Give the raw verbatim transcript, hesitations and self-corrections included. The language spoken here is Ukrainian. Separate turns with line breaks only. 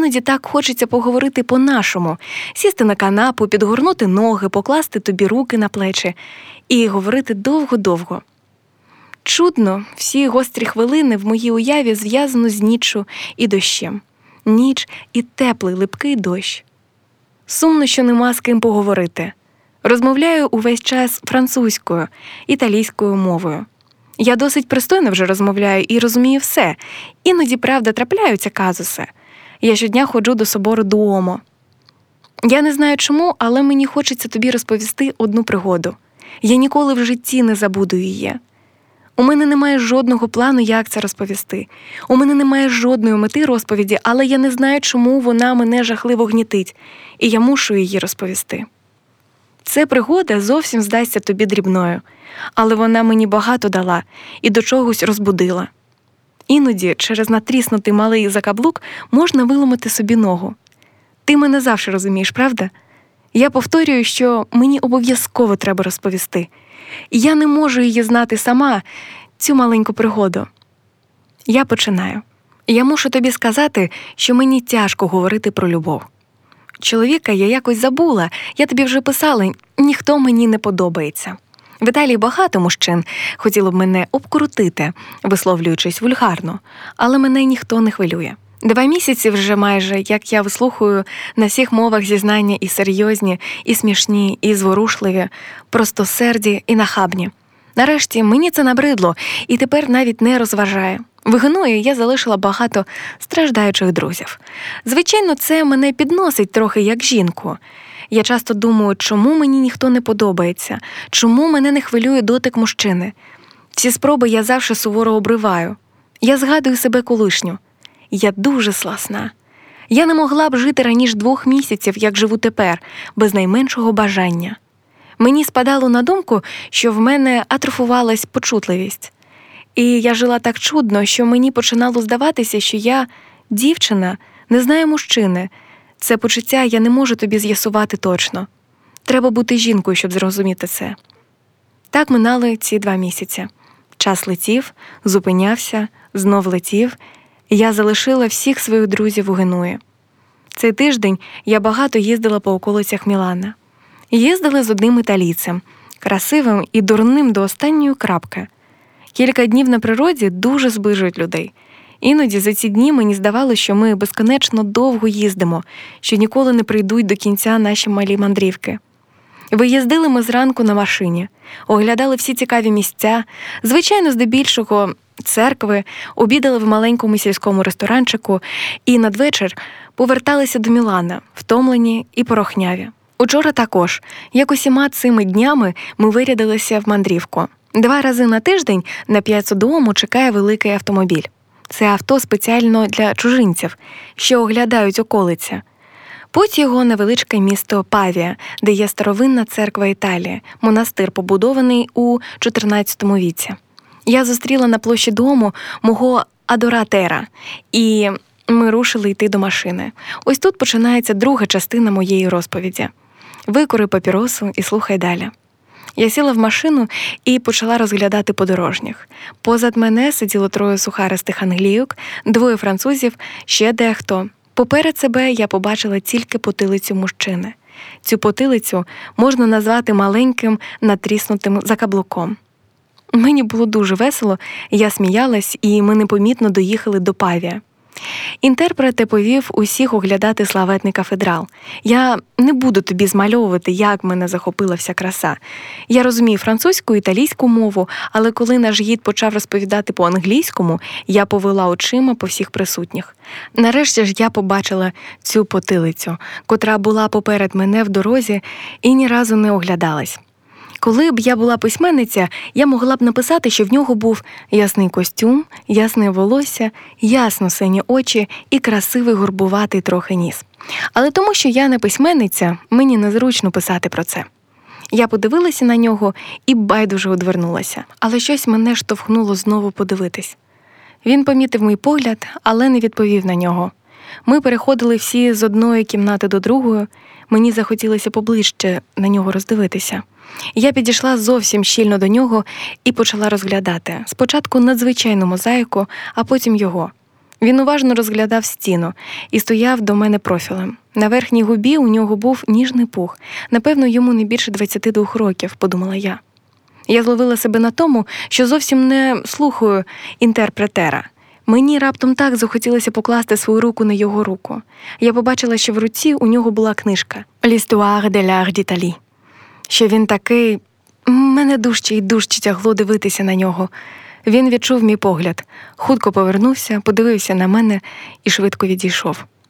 Іноді так хочеться поговорити по-нашому, сісти на канапу, підгорнути ноги, покласти тобі руки на плечі і говорити довго-довго. Чудно, всі гострі хвилини в моїй уяві зв'язано з ніччю і дощем. Ніч і теплий липкий дощ. Сумно, що нема з ким поговорити. Розмовляю увесь час французькою, італійською мовою. Я досить пристойно вже розмовляю і розумію все. Іноді, правда, трапляються казуси. Я щодня ходжу до собору Дуомо. Я не знаю чому, але мені хочеться тобі розповісти одну пригоду. Я ніколи в житті не забуду її. У мене немає жодного плану, як це розповісти. У мене немає жодної мети розповіді, але я не знаю, чому вона мене жахливо гнітить, і я мушу її розповісти. Це пригода зовсім здасться тобі дрібною, але вона мені багато дала і до чогось розбудила. Іноді через натріснутий малий закаблук можна виламати собі ногу. Ти мене завжди розумієш, правда? Я повторюю, що мені обов'язково треба розповісти. І я не можу її знати сама, цю маленьку пригоду. Я починаю. Я мушу тобі сказати, що мені тяжко говорити про любов. Чоловіка я якось забула, я тобі вже писала, ніхто мені не подобається. В Італії багато мужчин хотіло б мене обкрутити, висловлюючись вульгарно, але мене ніхто не хвилює. Два місяці вже майже, як я вислухаю на всіх мовах зізнання і серйозні, і смішні, і зворушливі, простосерді і нахабні. Нарешті мені це набридло і тепер навіть не розважає. В Генуї я залишила багато страждаючих друзів. Звичайно, це мене підносить трохи як жінку. Я часто думаю, чому мені ніхто не подобається, чому мене не хвилює дотик мужчини. Ці спроби я завжди суворо обриваю. Я згадую себе колишню. Я дуже сласна. Я не могла б жити раніше двох місяців, як живу тепер, без найменшого бажання. Мені спадало на думку, що в мене атрофувалась почутливість. І я жила так чудно, що мені починало здаватися, що я, дівчина, не знаю мужчини. Це почуття я не можу тобі з'ясувати точно. Треба бути жінкою, щоб зрозуміти це. Так минали ці два місяці. Час летів, зупинявся, знов летів. Я залишила всіх своїх друзів у Генуї. Цей тиждень я багато їздила по околицях Мілана. Їздила з одним італійцем, красивим і дурним до останньої крапки. Кілька днів на природі дуже зближують людей. Іноді за ці дні мені здавалося, що ми безконечно довго їздимо, що ніколи не прийдуть до кінця наші малі мандрівки. Виїздили ми зранку на машині, оглядали всі цікаві місця, звичайно, здебільшого церкви, обідали в маленькому сільському ресторанчику і надвечір поверталися до Мілана, втомлені і порохняві. Учора також, як усіма цими днями, ми вирядилися в мандрівку. Два рази на тиждень на п'яцу Дуомо чекає великий автомобіль. Це авто спеціально для чужинців, що оглядають околиці. Путь його – невеличке місто Павія, де є старовинна церква Італії, монастир, побудований у чотирнадцятому віці. Я зустріла на площі Дуомо мого адоратера, і ми рушили йти до машини. Ось тут починається друга частина моєї розповіді. Викури папіросу і слухай далі. Я сіла в машину і почала розглядати подорожніх. Позад мене сиділо троє сухаристих англійок, двоє французів, ще дехто. Поперед себе я побачила тільки потилицю мужчини. Цю потилицю можна назвати маленьким натріснутим закаблуком. Мені було дуже весело, я сміялась, і ми непомітно доїхали до Павія. Інтерпрет повів усіх оглядати славетний кафедрал. Я не буду тобі змальовувати, як мене захопила вся краса. Я розумію французьку, італійську мову, але коли наш гід почав розповідати по-англійському, я повела очима по всіх присутніх. Нарешті ж я побачила цю потилицю, котра була поперед мене в дорозі і ні разу не оглядалась. Коли б я була письменниця, я могла б написати, що в нього був ясний костюм, ясне волосся, ясно сині очі і красивий горбуватий трохи ніс. Але тому, що я не письменниця, мені незручно писати про це. Я подивилася на нього і байдуже одвернулася, але щось мене штовхнуло знову подивитись. Він помітив мій погляд, але не відповів на нього. Ми переходили всі з одної кімнати до другої, мені захотілося поближче на нього роздивитися. Я підійшла зовсім щільно до нього і почала розглядати. Спочатку надзвичайну мозаїку, а потім його. Він уважно розглядав стіну і стояв до мене профілем. На верхній губі у нього був ніжний пух. Напевно, йому не більше двадцяти двох років, подумала я. Я зловила себе на тому, що зовсім не слухаю інтерпретера. Мені раптом так захотілося покласти свою руку на його руку. Я побачила, що в руці у нього була книжка «L'histoire de l'art d'Italie». Що він такий... Мене дужче й дужче тягло дивитися на нього. Він відчув мій погляд, хутко повернувся, подивився на мене і швидко відійшов.